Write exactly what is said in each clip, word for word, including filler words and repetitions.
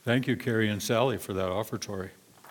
Thank you, Carrie and Sally, for that offertory.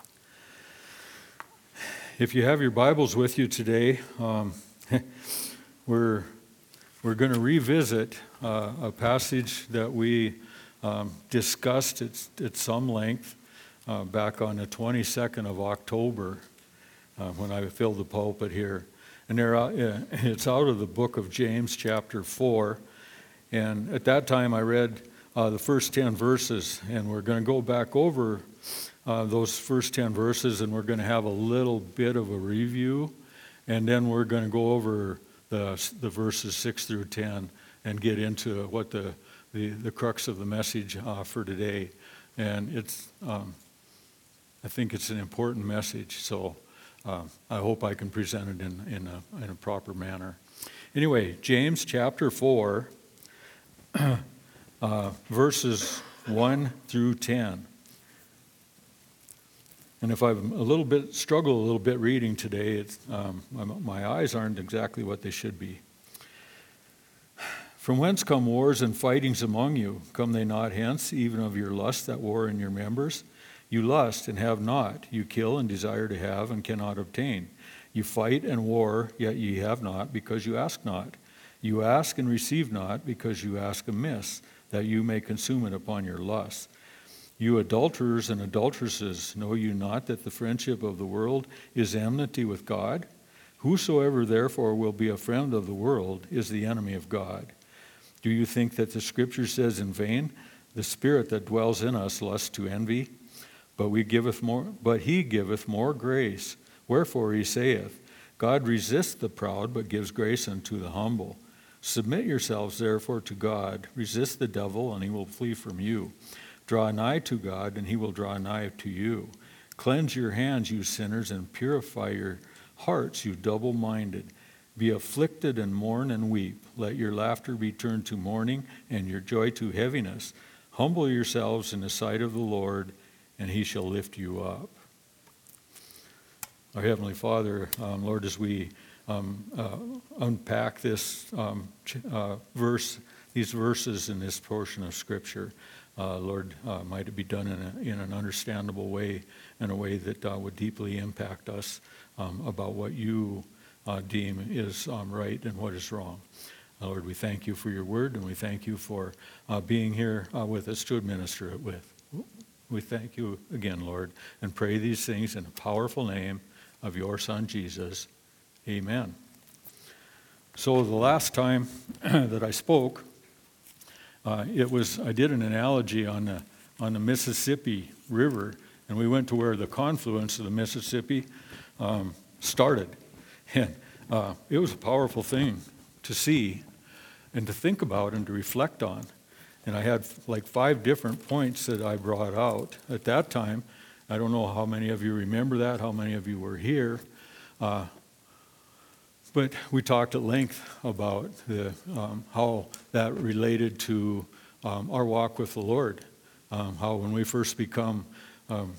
If you have your Bibles with you today, um, we're we're going to revisit uh, a passage that we um, discussed at, at some length uh, back on the twenty-second of October uh, when I filled the pulpit here. And there, uh, it's out of the book of James, chapter four. And at that time, I read uh, the first ten verses, and we're going to go back over uh, those first ten verses, and we're going to have a little bit of a review, and then we're going to go over the the verses six through ten and get into what the the, the crux of the message uh, for today. And it's, um, I think it's an important message, so uh, I hope I can present it in in a, in a proper manner. Anyway, James chapter four. Uh, verses one through ten. And if I'm a little bit, struggle a little bit reading today, it's, um, my eyes aren't exactly what they should be. From whence come wars and fightings among you? Come they not hence, even of your lust that war in your members? You lust and have not. You kill and desire to have and cannot obtain. You fight and war, yet ye have not, because you ask not. You ask and receive not, because you ask amiss, that you may consume it upon your lusts. You adulterers and adulteresses, know you not that the friendship of the world is enmity with God? Whosoever therefore will be a friend of the world is the enemy of God. Do you think that the Scripture says in vain, the Spirit that dwells in us lusts to envy? But we giveth more, but he giveth more grace. Wherefore he saith, God resists the proud, but gives grace unto the humble. Submit yourselves therefore to God, resist the devil, and he will flee from you. Draw nigh to God, and he will draw nigh to you. Cleanse your hands, you sinners, and purify your hearts, you double-minded. Be afflicted and mourn and weep. Let your laughter be turned to mourning, and your joy to heaviness. Humble yourselves in the sight of the Lord, and he shall lift you up. Our Heavenly Father, um, Lord, as we Um, uh, unpack this um, ch- uh, verse, these verses in this portion of Scripture. Uh, Lord, uh, might it be done in, a, in an understandable way, in a way that uh, would deeply impact us um, about what you uh, deem is um, right and what is wrong. Uh, Lord, we thank you for your word, and we thank you for uh, being here uh, with us to administer it with. We thank you again, Lord, and pray these things in the powerful name of your Son, Jesus. Amen. So the last time that I spoke, uh, it was I did an analogy on the on the Mississippi River, and we went to where the confluence of the Mississippi um, started, and uh, it was a powerful thing to see and to think about and to reflect on. And I had like five different points that I brought out at that time. I don't know how many of you remember that, how many of you were here. Uh, But we talked at length about the, um, how that related to um, our walk with the Lord, um, how when we first become um,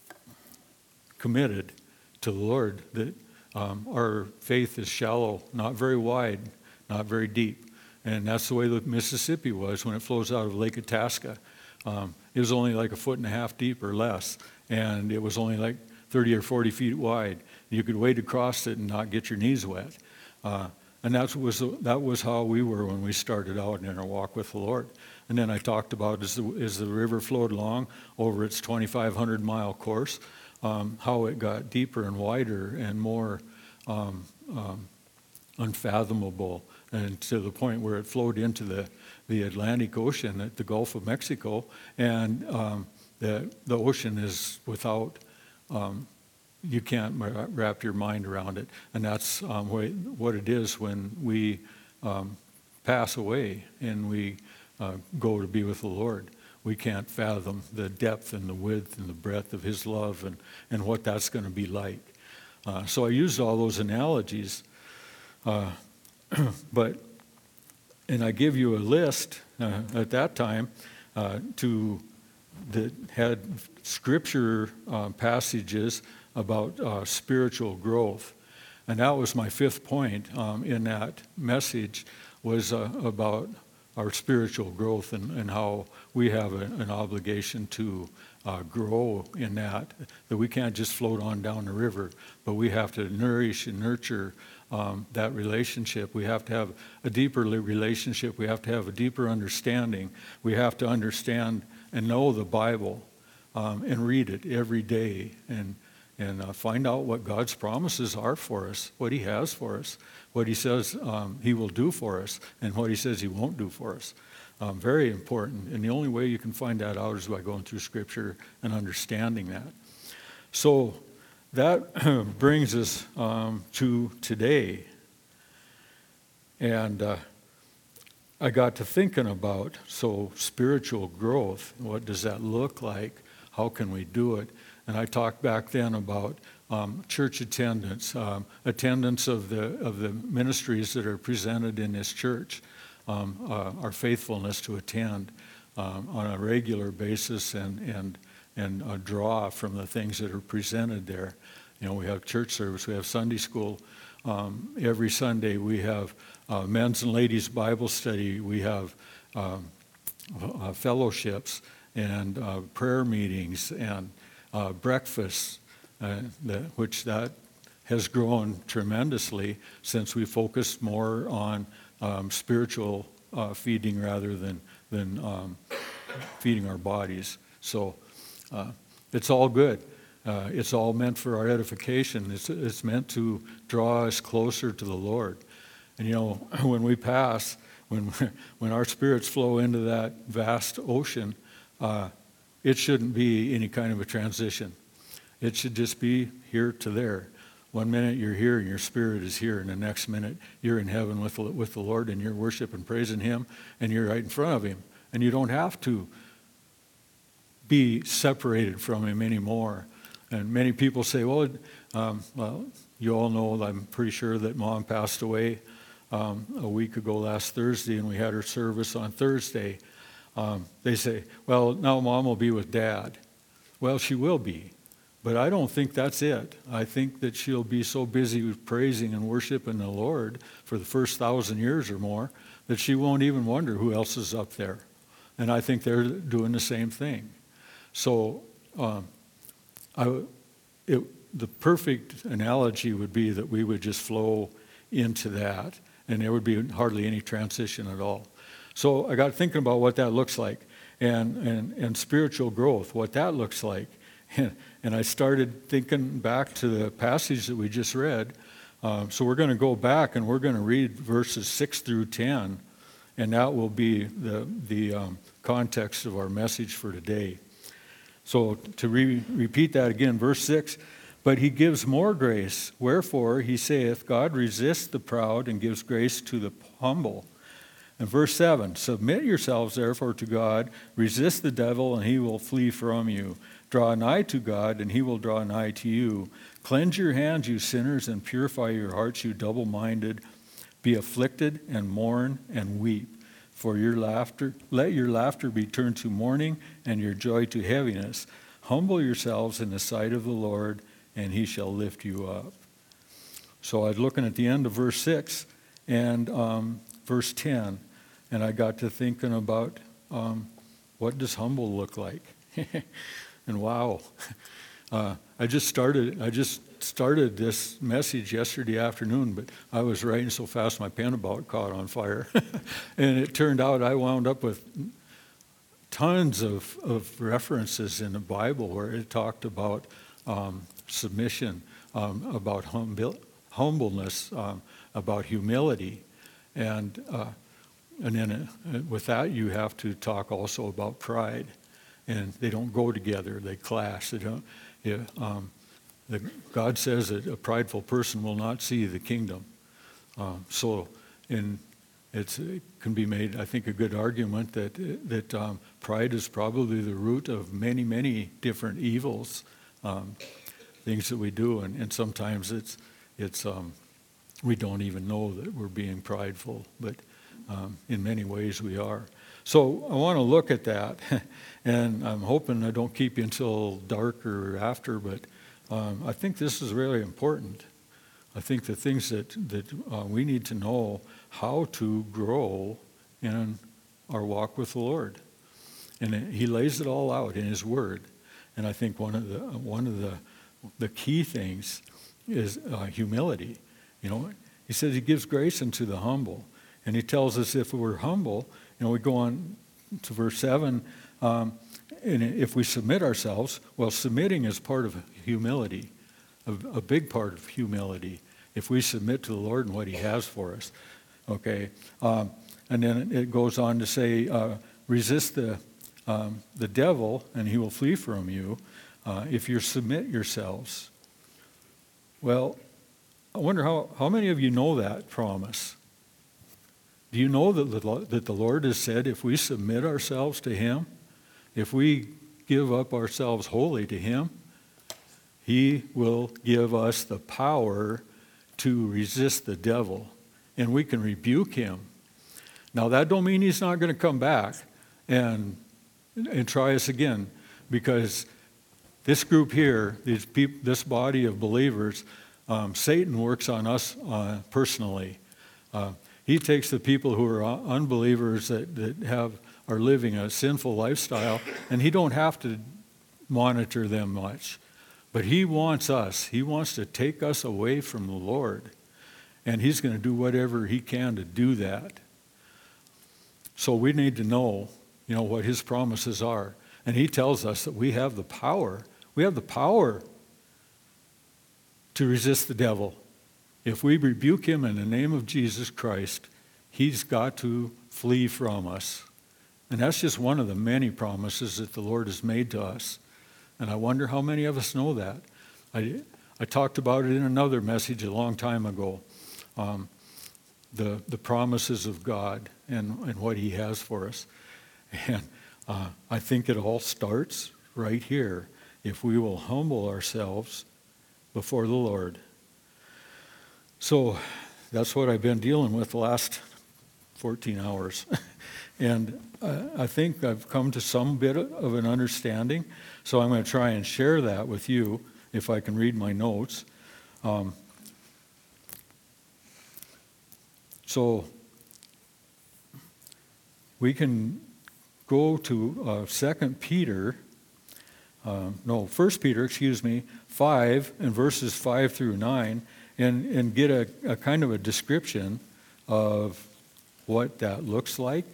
committed to the Lord, that um, our faith is shallow, not very wide, not very deep. And that's the way the Mississippi was when it flows out of Lake Itasca. Um, it was only like a foot and a half deep or less, and it was only like thirty or forty feet wide. You could wade across it and not get your knees wet. Uh, and that was that was how we were when we started out in our walk with the Lord. And then I talked about as the, as the river flowed along over its twenty-five hundred mile course, um, how it got deeper and wider and more um, um, unfathomable, and to the point where it flowed into the, the Atlantic Ocean at the Gulf of Mexico. And um, the, the ocean is without... Um, You can't wrap your mind around it, and that's um, what it is when we um, pass away and we uh, go to be with the Lord. We can't fathom the depth and the width and the breadth of His love and, and what that's going to be like. Uh, so I used all those analogies, uh, but and I give you a list uh, at that time uh, to that had scripture uh, passages about uh, spiritual growth. And that was my fifth point um, in that message, was uh, about our spiritual growth and, and how we have a, an obligation to uh, grow in that, that we can't just float on down the river, but we have to nourish and nurture um, that relationship. We have to have a deeper relationship. We have to have a deeper understanding. We have to understand and know the Bible um, and read it every day and and uh, find out what God's promises are for us, what he has for us, what he says um, he will do for us, and what he says he won't do for us. Um, very important. And the only way you can find that out is by going through Scripture and understanding that. So that brings us um, to today. And uh, I got to thinking about, so spiritual growth, what does that look like? How can we do it? And I talked back then about um, church attendance, um, attendance of the of the ministries that are presented in this church, um, uh, our faithfulness to attend um, on a regular basis and and and uh, draw from the things that are presented there. You know, we have church service, we have Sunday school. Um, every Sunday we have uh, men's and ladies Bible study. We have um, uh, fellowships and uh, prayer meetings and Uh, breakfast, uh, that, which that has grown tremendously since we focused more on um, spiritual uh, feeding rather than than um, feeding our bodies. So uh, it's all good. Uh, it's all meant for our edification. It's it's meant to draw us closer to the Lord. And you know, when we pass, when when our spirits flow into that vast ocean, Uh, it shouldn't be any kind of a transition. It should just be here to there. One minute you're here and your spirit is here, and the next minute you're in heaven with the, with the Lord and you're worshiping, praising him, and you're right in front of him. And you don't have to be separated from him anymore. And many people say, well, um, well, you all know, I'm pretty sure that Mom passed away um, a week ago last Thursday, and we had her service on Thursday. Um, they say, well, now Mom will be with Dad. Well, she will be, but I don't think that's it. I think that she'll be so busy with praising and worshiping the Lord for the first thousand years or more that she won't even wonder who else is up there. And I think they're doing the same thing. So um, I, it, the perfect analogy would be that we would just flow into that, and there would be hardly any transition at all. So I got thinking about what that looks like, and, and, and spiritual growth, what that looks like. And, and I started thinking back to the passage that we just read. Um, so we're going to go back and we're going to read verses six through ten, and that will be the, the um, context of our message for today. So to re- repeat that again, verse six, but he gives more grace. Wherefore he saith, God resists the proud and gives grace to the humble. And verse seven, submit yourselves therefore to God, resist the devil, and he will flee from you. Draw nigh to God, and he will draw nigh to you. Cleanse your hands, you sinners, and purify your hearts, you double-minded. Be afflicted, and mourn, and weep. For your laughter, let your laughter be turned to mourning, and your joy to heaviness. Humble yourselves in the sight of the Lord, and he shall lift you up. So I was looking at the end of verse six, and um, verse ten, and I got to thinking about um, what does humble look like? And wow, uh, I just started. I just started this message yesterday afternoon, but I was writing so fast my pen about caught on fire, and it turned out I wound up with tons of, of references in the Bible where it talked about um, submission, um, about humble, humbleness, um, about humility. And uh, and then uh, with that, you have to talk also about pride, and they don't go together; they clash. They don't. Yeah, um, the, God says that a prideful person will not see the kingdom. Um, so, in it's, it can be made, I think, a good argument that that um, pride is probably the root of many, many different evils, um, things that we do, and, and sometimes it's it's. Um, We don't even know that we're being prideful, but um, in many ways we are. So I want to look at that, and I'm hoping I don't keep you until dark or after, but um, I think this is really important. I think the things that, that uh, we need to know how to grow in our walk with the Lord. And he lays it all out in his word. And I think one of the one of the the key things is uh, humility. You know, he says he gives grace unto the humble. And he tells us if we're humble, you know, we go on to verse seven, um, and if we submit ourselves, well, submitting is part of humility, a, a big part of humility, if we submit to the Lord and what he has for us. Okay, um, and then it goes on to say, uh, resist the um, the devil, and he will flee from you, uh, if you submit yourselves. Well, I wonder how, how many of you know that promise? Do you know that the, that the Lord has said if we submit ourselves to him, if we give up ourselves wholly to him, he will give us the power to resist the devil, and we can rebuke him. Now, that don't mean he's not going to come back and and try us again, because this group here, these peop- this body of believers, um, Satan works on us uh, personally. Uh, he takes the people who are unbelievers that, that have are living a sinful lifestyle, and he don't have to monitor them much. But he wants us. He wants to take us away from the Lord, and he's going to do whatever he can to do that. So we need to know, you know, what his promises are. And he tells us that we have the power. We have the power to resist the devil. If we rebuke him in the name of Jesus Christ, he's got to flee from us. And that's just one of the many promises that the Lord has made to us. And I wonder how many of us know that. I, I talked about it in another message a long time ago. Um, the, the promises of God and, and what he has for us. And uh, I think it all starts right here, if we will humble ourselves before the Lord. So that's what I've been dealing with the last fourteen hours. And uh, I think I've come to some bit of an understanding. So I'm going to try and share that with you, if I can read my notes. Um, so we can go to uh, Second Peter, uh, no, First Peter, excuse me, five, and verses five through nine, and, and get a, a kind of a description of what that looks like.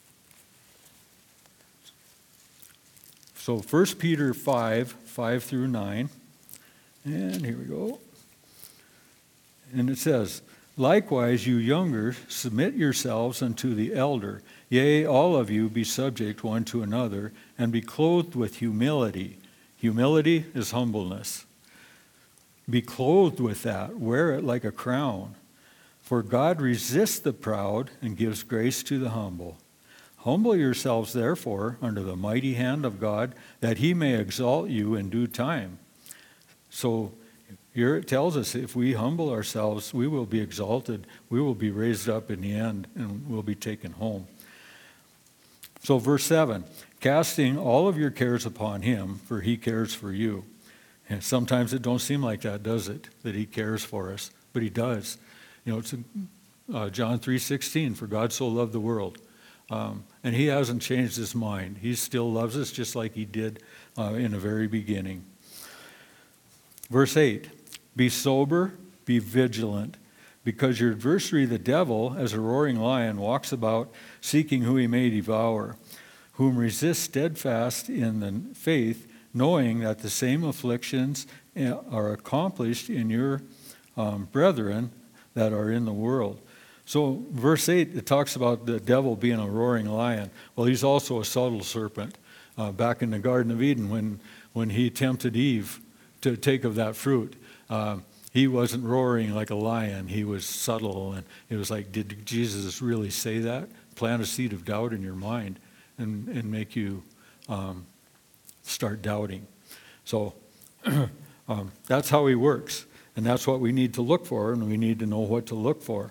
So First Peter five, five through nine, and here we go. And it says, likewise, you younger, submit yourselves unto the elder. Yea, all of you be subject one to another, and be clothed with humility. Humility is humbleness. Be clothed with that. Wear it like a crown. For God resists the proud and gives grace to the humble. Humble yourselves, therefore, under the mighty hand of God, that he may exalt you in due time. So here it tells us if we humble ourselves, we will be exalted. We will be raised up in the end, and we'll be taken home. So verse seven, casting all of your cares upon him, for he cares for you. And sometimes it don't seem like that, does it? That he cares for us, but he does. You know, it's uh, John three sixteen, for God so loved the world. Um, and he hasn't changed his mind. He still loves us just like he did uh, in the very beginning. Verse eight, be sober, be vigilant, because your adversary the devil, as a roaring lion, walks about seeking who he may devour, whom resist steadfast in the faith, knowing that the same afflictions are accomplished in your um, brethren that are in the world. So verse eight, it talks about the devil being a roaring lion. Well, he's also a subtle serpent. Uh, back in the Garden of Eden, when, when he tempted Eve to take of that fruit, uh, he wasn't roaring like a lion. He was subtle, and it was like, did Jesus really say that? Plant a seed of doubt in your mind and, and make you um, start doubting. So um, that's how he works, and that's what we need to look for, and we need to know what to look for.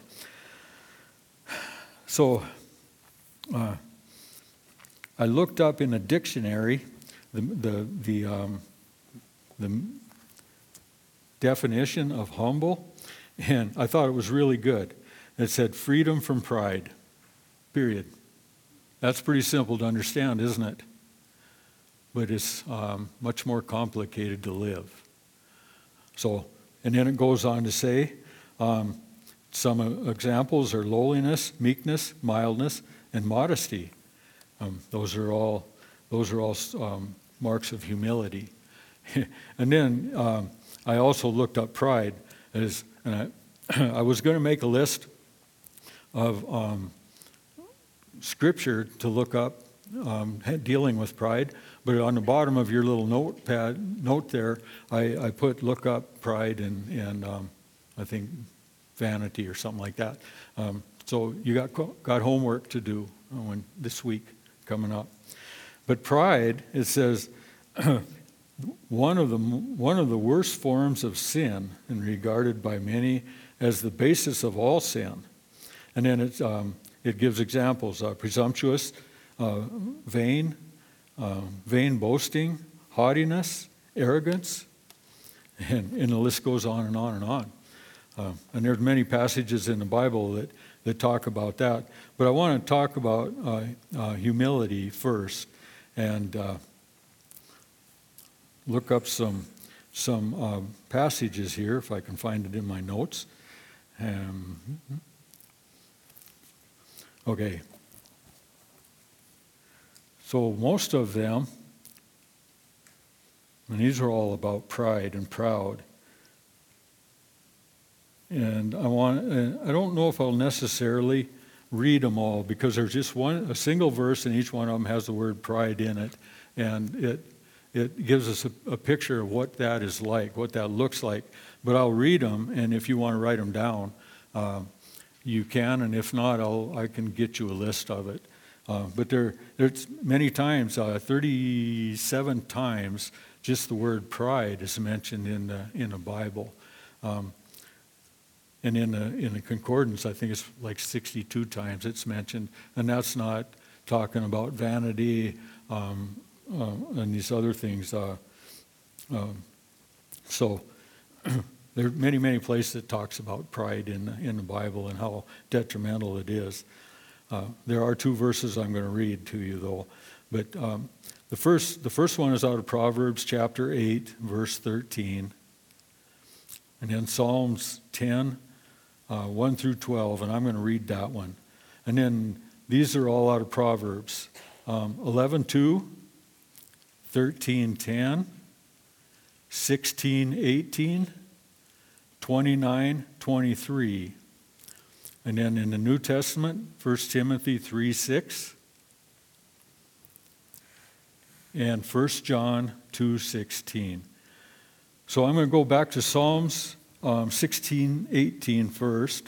So uh, I looked up in a dictionary the the the, um, the definition of humble, and I thought it was really good. It said freedom from pride, period. That's pretty simple to understand, isn't it? But it's um, much more complicated to live. So, and then it goes on to say, um, some examples are lowliness, meekness, mildness, and modesty. Um, those are all those are all um, marks of humility. And then um, I also looked up pride, as and I, I was going to make a list of um, scripture to look up um, dealing with pride, but on the bottom of your little notepad note there, I, I put look up pride and and um, I think vanity or something like that. Um, so you got got homework to do when this week coming up. But pride, it says, one of the one of the worst forms of sin, and regarded by many as the basis of all sin. And then it um, it gives examples: uh, presumptuous, uh, vain, uh, vain boasting, haughtiness, arrogance, and, and the list goes on and on and on. Uh, and there's many passages in the Bible that, that talk about that. But I want to talk about uh, uh, humility first, and uh, look up some some uh, passages here, if I can find it in my notes. Um, okay. So most of them, and these are all about pride and proud. And I want, I don't know if I'll necessarily read them all, because there's just one, a single verse, and each one of them has the word pride in it, and it it gives us a, a picture of what that is like, what that looks like. But I'll read them, and if you want to write them down, uh, you can, and if not, I'll I can get you a list of it. Uh, but there, there's many times, uh, thirty-seven times, just the word pride is mentioned in the in the Bible. Um, And in the, in the concordance, I think it's like sixty-two times it's mentioned. And that's not talking about vanity um, uh, and these other things. Uh, um, so there are many, many places that talks about pride in, in the Bible and how detrimental it is. Uh, there are two verses I'm going to read to you, though. But um, the first, the first one is out of Proverbs chapter eight, verse thirteen. And then Psalms ten, Uh, one through twelve, and I'm going to read that one. And then these are all out of Proverbs. Um, eleven two, thirteen ten, sixteen eighteen, twenty-nine twenty-three. And then in the New Testament, First Timothy three six, and First John two sixteen. So I'm going to go back to Psalms Um, sixteen eighteen first.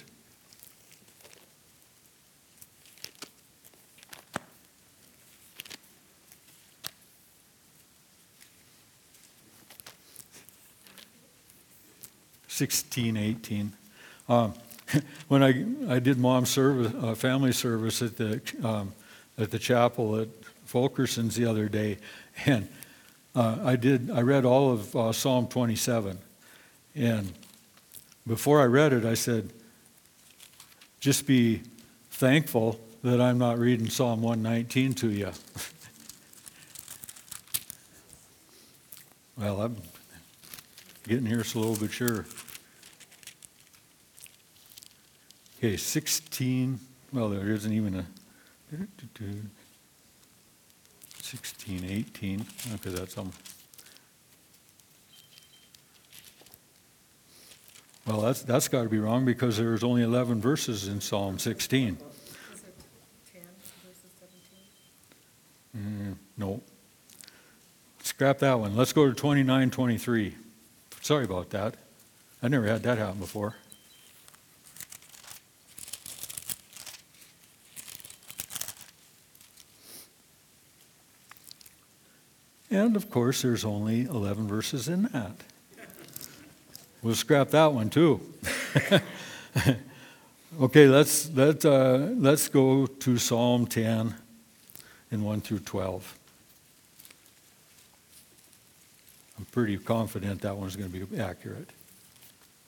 sixteen eighteen. Um, when I I did mom's service, uh, family service at the um, at the chapel at Fulkerson's the other day, and uh, I did I read all of uh, Psalm twenty-seven, and before I read it, I said, just be thankful that I'm not reading Psalm one nineteen to you. Well, I'm getting here slow but sure. Okay, sixteen, well, there isn't even a, sixteen eighteen, because that's some. Well, that's that's got to be wrong, because there's only eleven verses in Psalm sixteen. Is it ten verses seventeen? Mm, no. Scrap that one. Let's go to twenty-nine twenty-three. Sorry about that. I never had that happen before. And of course, there's only eleven verses in that. We'll scrap that one too. Okay, let's let uh, let's go to Psalm ten, and one through twelve. I'm pretty confident that one's going to be accurate.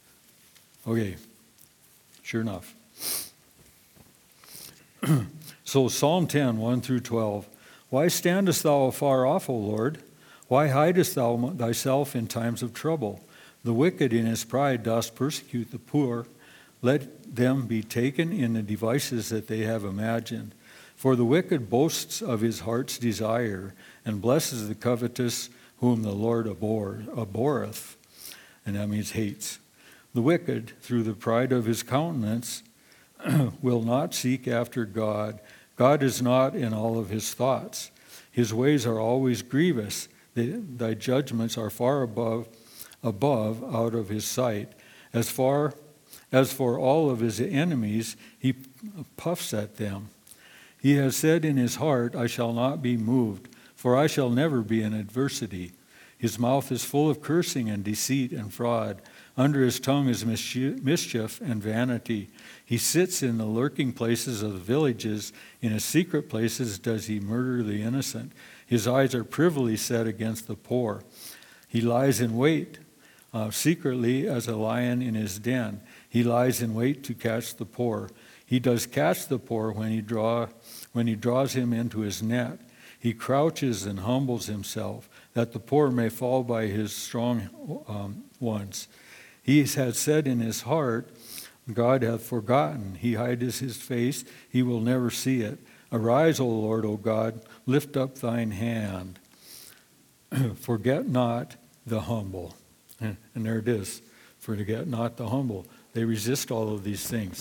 Okay, sure enough. So So Psalm ten, one through twelve. Why standest thou afar off, O Lord? Why hidest thou thyself in times of trouble? The wicked in his pride doth persecute the poor. Let them be taken in the devices that they have imagined. For the wicked boasts of his heart's desire, and blesses the covetous whom the Lord abhor, abhorreth. And that means hates. The wicked, through the pride of his countenance, will not seek after God. God is not in all of his thoughts. His ways are always grievous. Thy judgments are far above, above out of his sight. As far as for all of his enemies, he puffs at them. He has said in his heart, I shall not be moved, for I shall never be in adversity. His mouth is full of cursing and deceit and fraud. Under his tongue is mischief and vanity. He sits in the lurking places of the villages. In his secret places does he murder the innocent. His eyes are privily set against the poor. He lies in wait uh, secretly as a lion in his den. He lies in wait to catch the poor. He does catch the poor when he draw when he draws him into his net. He crouches and humbles himself, that the poor may fall by his strong um, ones. He has said in his heart, God hath forgotten. He hides his face, he will never see it. Arise, O Lord, O God, lift up thine hand. Forget not the humble. And there it is. Forget not the humble. They resist all of these things.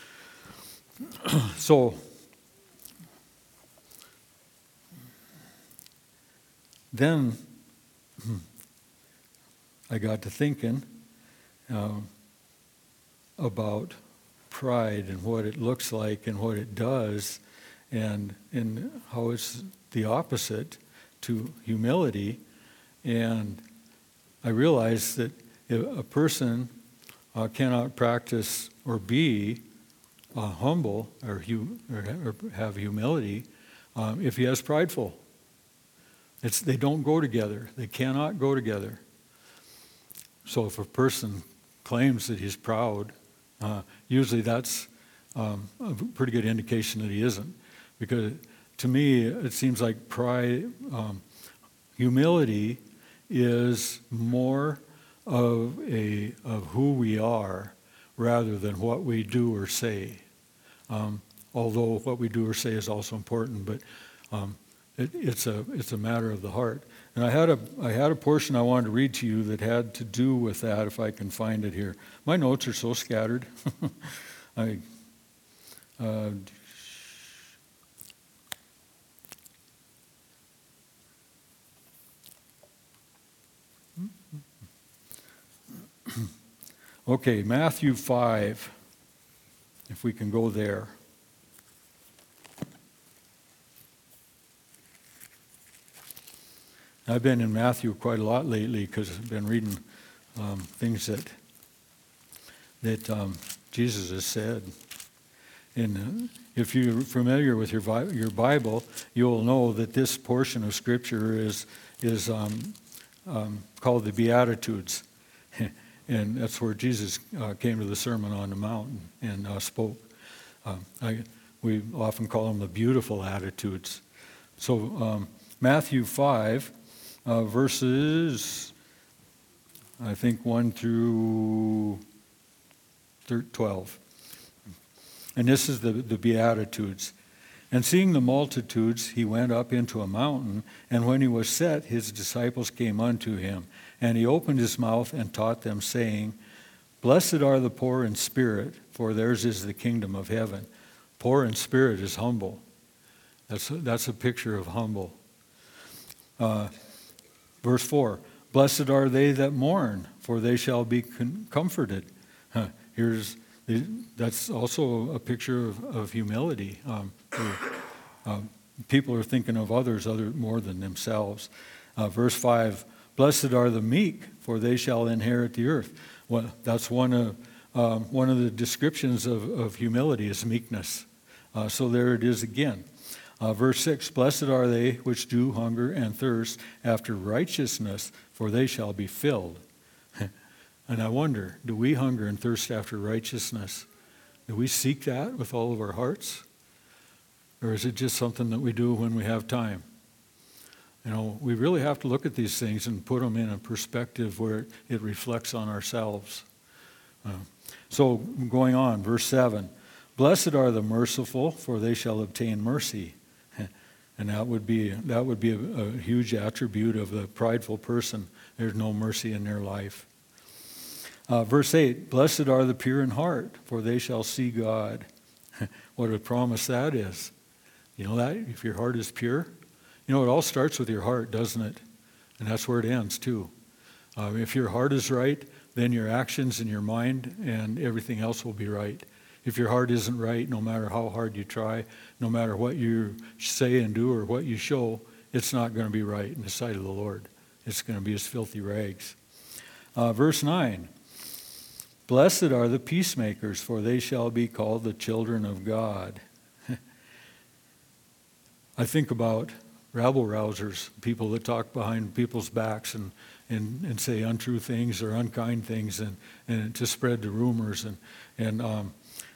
So, then I got to thinking um, about pride and what it looks like and what it does, and, and how it's the opposite to humility. And I realized that if a person uh, cannot practice or be uh, humble or, hu- or, or have humility um, if he has prideful. It's, they don't go together. They cannot go together. So if a person claims that he's proud, uh, usually that's um, a pretty good indication that he isn't. Because to me, it seems like pride, um, humility is more of a of who we are rather than what we do or say. Um, although what we do or say is also important, but um, it, it's a it's a matter of the heart. And I had a I had a portion I wanted to read to you that had to do with that, if I can find it here. My notes are so scattered. I uh, Okay, Matthew five, if we can go there. I've been in Matthew quite a lot lately because I've been reading um, things that that um, Jesus has said. And uh, if you're familiar with your Vi- your Bible, you'll know that this portion of Scripture is is um, um, called the Beatitudes. And that's where Jesus uh, came to the Sermon on the Mount and, and uh, spoke. Uh, I, we often call them the beautiful attitudes. So um, Matthew five, uh, verses, I think one through twelve. And this is the, the Beatitudes. And seeing the multitudes, he went up into a mountain, and when he was set, his disciples came unto him. And he opened his mouth and taught them, saying, Blessed are the poor in spirit, for theirs is the kingdom of heaven. Poor in spirit is humble. That's a, that's a picture of humble. Uh, verse four, Blessed are they that mourn, for they shall be con- comforted. Huh, here's the, that's also a picture of, of humility. Um, where, um, people are thinking of others other more than themselves. Uh, verse five, Blessed are the meek, for they shall inherit the earth. Well, that's one of um, one of the descriptions of, of humility is meekness. Uh, so there it is again. Uh, verse six, Blessed are they which do hunger and thirst after righteousness, for they shall be filled. And I wonder, do we hunger and thirst after righteousness? Do we seek that with all of our hearts? Or is it just something that we do when we have time? You know, we really have to look at these things and put them in a perspective where it reflects on ourselves. Uh, so going on, verse seven. Blessed are the merciful, for they shall obtain mercy. And that would be that would be a, a huge attribute of the prideful person. There's no mercy in their life. Uh, verse eight, blessed are the pure in heart, for they shall see God. What a promise that is. You know that? If your heart is pure. You know, it all starts with your heart, doesn't it? And that's where it ends, too. Uh, if your heart is right, then your actions and your mind and everything else will be right. If your heart isn't right, no matter how hard you try, no matter what you say and do or what you show, it's not going to be right in the sight of the Lord. It's going to be as filthy rags. Uh, verse nine. Blessed are the peacemakers, for they shall be called the children of God. I think about rabble-rousers, people that talk behind people's backs and, and, and say untrue things or unkind things and, and to spread the rumors. And, and um,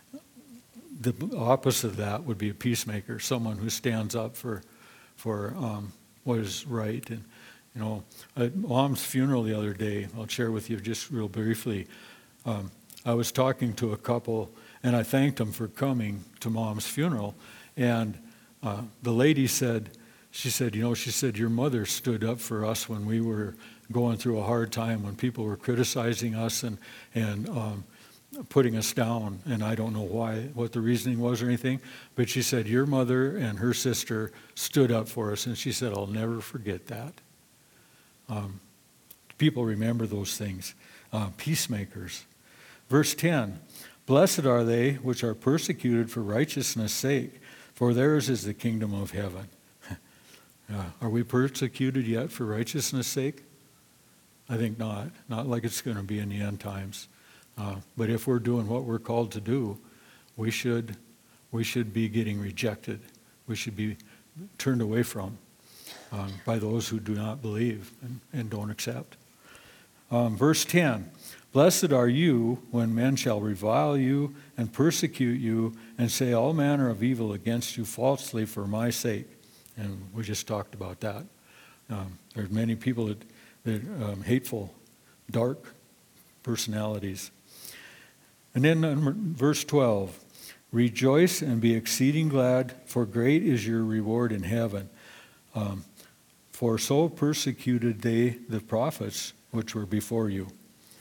the opposite of that would be a peacemaker, someone who stands up for, for um, what is right. And, you know, at Mom's funeral the other day, I'll share with you just real briefly, um, I was talking to a couple, and I thanked them for coming to Mom's funeral. And uh, the lady said, she said, you know, she said, your mother stood up for us when we were going through a hard time, when people were criticizing us and, and um, putting us down. And I don't know why, what the reasoning was or anything, but she said, your mother and her sister stood up for us. And she said, I'll never forget that. Um, people remember those things. Uh, peacemakers. Verse ten, blessed are they which are persecuted for righteousness' sake, for theirs is the kingdom of heaven. Uh, are we persecuted yet for righteousness' sake? I think not. Not like it's going to be in the end times. Uh, but if we're doing what we're called to do, we should we should be getting rejected. We should be turned away from um, by those who do not believe and, and don't accept. Um, verse ten, blessed are you when men shall revile you and persecute you and say all manner of evil against you falsely for my sake. And we just talked about that. Um, there's many people that, that um, hateful, dark personalities. And then in verse twelve, rejoice and be exceeding glad, for great is your reward in heaven. Um, for so persecuted they the prophets which were before you.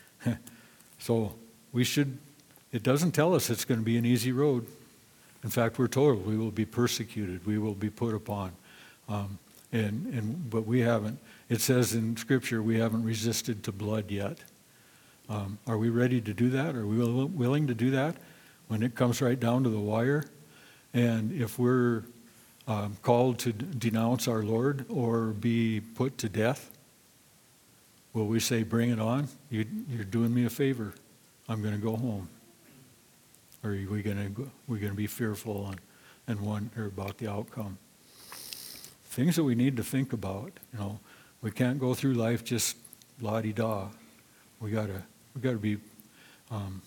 So we should, it doesn't tell us it's going to be an easy road. In fact, we're told we will be persecuted, we will be put upon. Um, and, and but we haven't, it says in Scripture, we haven't resisted to blood yet. Um, are we ready to do that? Are we will, willing to do that when it comes right down to the wire? And if we're um, called to d- denounce our Lord or be put to death, will we say, bring it on? You, you're doing me a favor. I'm going to go home. Or are we going to we going to be fearful and, and wonder about the outcome? Things that we need to think about. You know, we can't go through life just la-di-da. We gotta we gotta be um,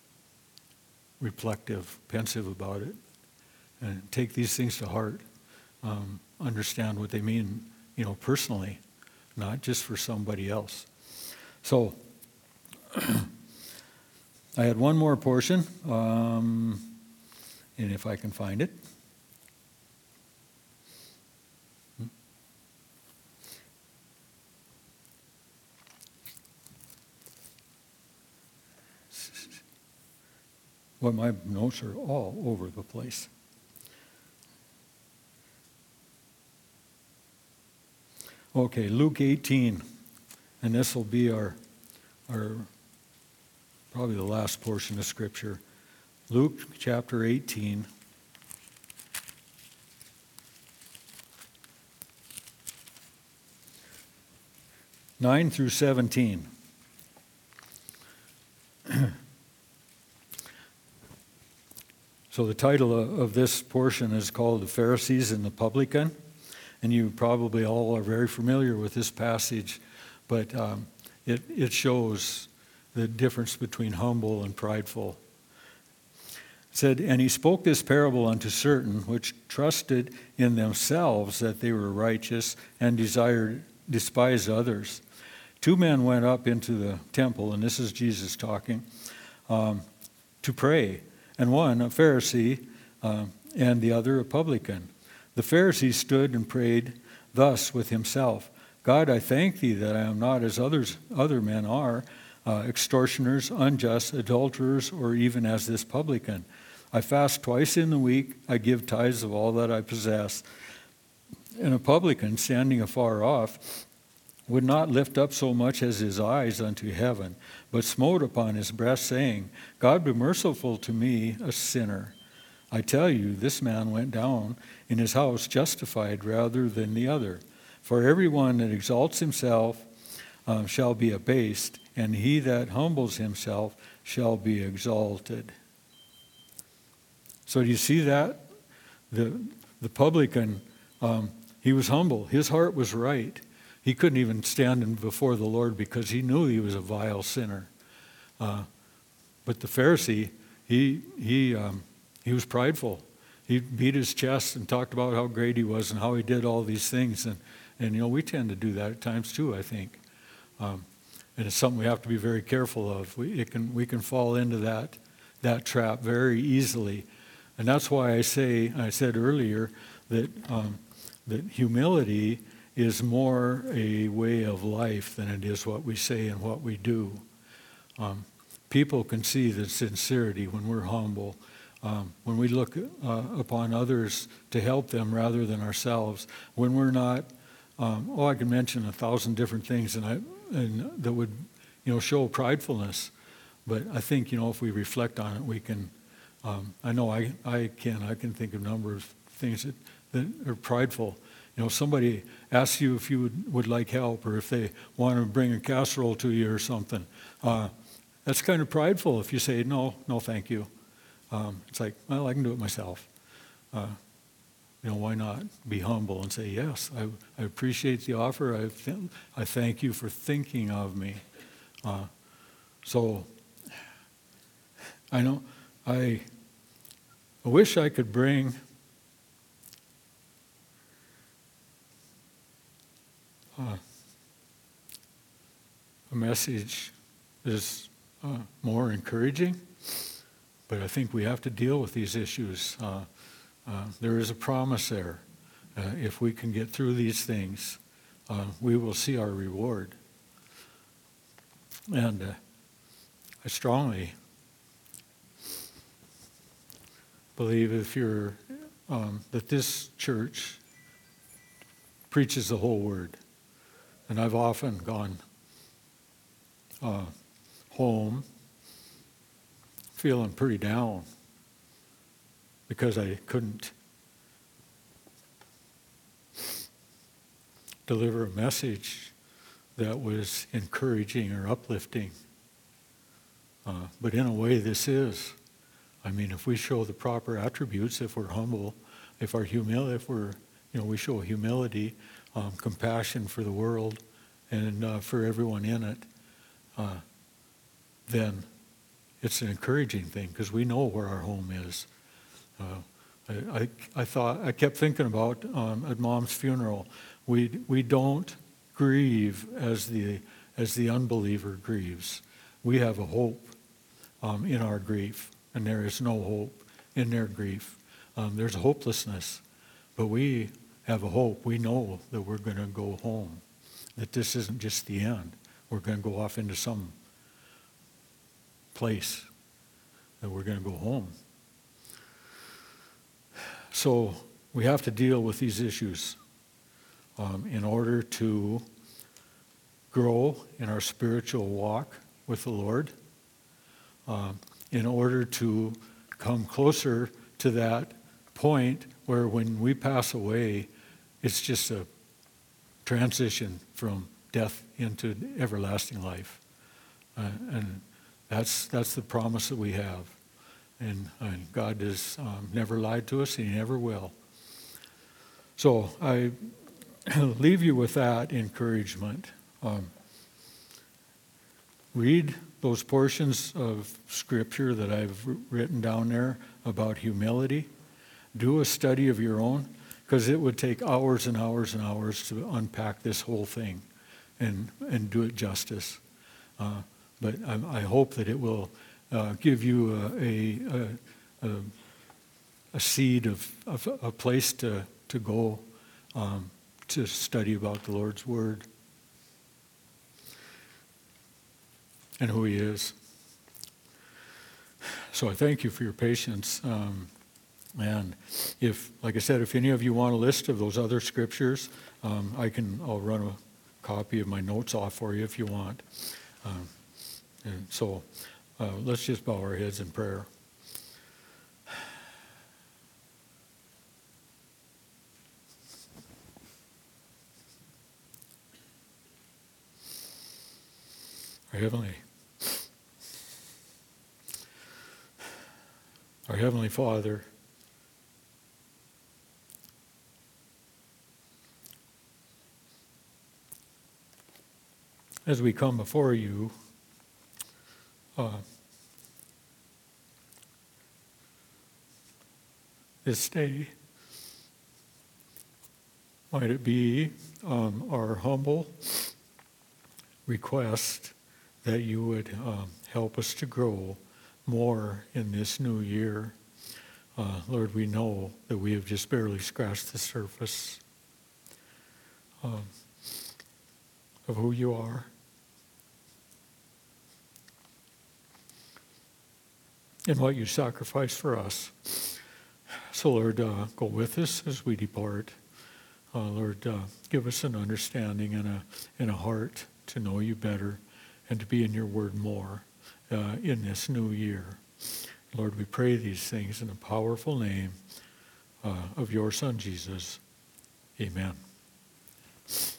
reflective, pensive about it, and take these things to heart. Um, understand what they mean, you know, personally, not just for somebody else. So, I had one more portion, um, and if I can find it. Well, my notes are all over the place. Okay, Luke eighteen, and this will be our, our probably the last portion of Scripture. Luke chapter eighteen. nine through seventeen. So the title of this portion is called The Pharisees and the Publican. And you probably all are very familiar with this passage, but um, it, it shows the difference between humble and prideful. said, and he spoke this parable unto certain which trusted in themselves that they were righteous and desired despised others. Two men went up into the temple, and this is Jesus talking, um, to pray, and one a Pharisee, uh, and the other a publican. The Pharisee stood and prayed thus with himself: God, I thank thee that I am not as others other men are, uh, extortioners, unjust, adulterers, or even as this publican. I fast twice in the week. I give tithes of all that I possess. And a publican, standing afar off, would not lift up so much as his eyes unto heaven, but smote upon his breast, saying, God, be merciful to me, a sinner. I tell you, this man went down in his house justified rather than the other. For everyone that exalts himself um, shall be abased, and he that humbles himself shall be exalted. So do you see that? The, the publican, um, he was humble. His heart was right. He couldn't even stand before the Lord because he knew he was a vile sinner. Uh, but the Pharisee, he he um, he was prideful. He beat his chest and talked about how great he was and how he did all these things. And, and you know, we tend to do that at times too, I think. Um, and it's something we have to be very careful of. We, it can, we can fall into that, that trap very easily. And that's why I say, I said earlier, that um, that humility is more a way of life than it is what we say and what we do. Um, people can see the sincerity when we're humble, um, when we look uh, upon others to help them rather than ourselves, when we're not, um, oh, I can mention a thousand different things and I and that would, you know, show pridefulness. But I think, you know, if we reflect on it, we can, um, I know I, I can, I can think of a number of things that, that are prideful. You know, somebody asks you if you would, would like help or if they want to bring a casserole to you or something. Uh, that's kind of prideful if you say, no, no, thank you. Um, it's like, well, I can do it myself. Uh, you know, why not be humble and say, yes, I, I appreciate the offer. I, th- I thank you for thinking of me. Uh, so, I know, I, I wish I could bring Uh, a message is uh, more encouraging, but I think we have to deal with these issues. Uh, uh, there is a promise there. Uh, if we can get through these things, uh, we will see our reward. And uh, I strongly believe if you're um, that this church preaches the whole word. And I've often gone uh, home feeling pretty down because I couldn't deliver a message that was encouraging or uplifting. Uh, but in a way, this is. I mean, if we show the proper attributes, if we're humble, if our humil, if we're, you know, we show humility, Um, compassion for the world and uh, for everyone in it, uh, then it's an encouraging thing because we know where our home is. Uh, I, I, I thought I kept thinking about um, at Mom's funeral, we we don't grieve as the as the unbeliever grieves. We have a hope um, in our grief, and there is no hope in their grief. Um, there's a hopelessness, but we have a hope. We know that we're going to go home, that this isn't just the end. We're going to go off into some place, that we're going to go home. So we have to deal with these issues um, in order to grow in our spiritual walk with the Lord, um, in order to come closer to that point where when we pass away, it's just a transition from death into everlasting life. Uh, and that's that's the promise that we have. And, and God has um, never lied to us, and he never will. So I leave you with that encouragement. Um, read those portions of Scripture that I've written down there about humility, do a study of your own, because it would take hours and hours and hours to unpack this whole thing and, and do it justice. Uh, but I, I hope that it will uh, give you a, a, a, a seed of, of a place to, to go um, to study about the Lord's Word and who He is. So I thank you for your patience. Um, and if, like I said, if any of you want a list of those other scriptures, um, I can, I'll run a copy of my notes off for you if you want. Um, and so uh, let's just bow our heads in prayer. Our Heavenly Our Heavenly Father, as we come before you, uh, this day, might it be um, our humble request that you would um, help us to grow more in this new year. Uh, Lord, we know that we have just barely scratched the surface um, of who you are. And what you sacrificed for us. So, Lord, uh, go with us as we depart. Uh, Lord, uh, give us an understanding and a, and a heart to know you better and to be in your word more uh, in this new year. Lord, we pray these things in the powerful name uh, of your Son, Jesus. Amen.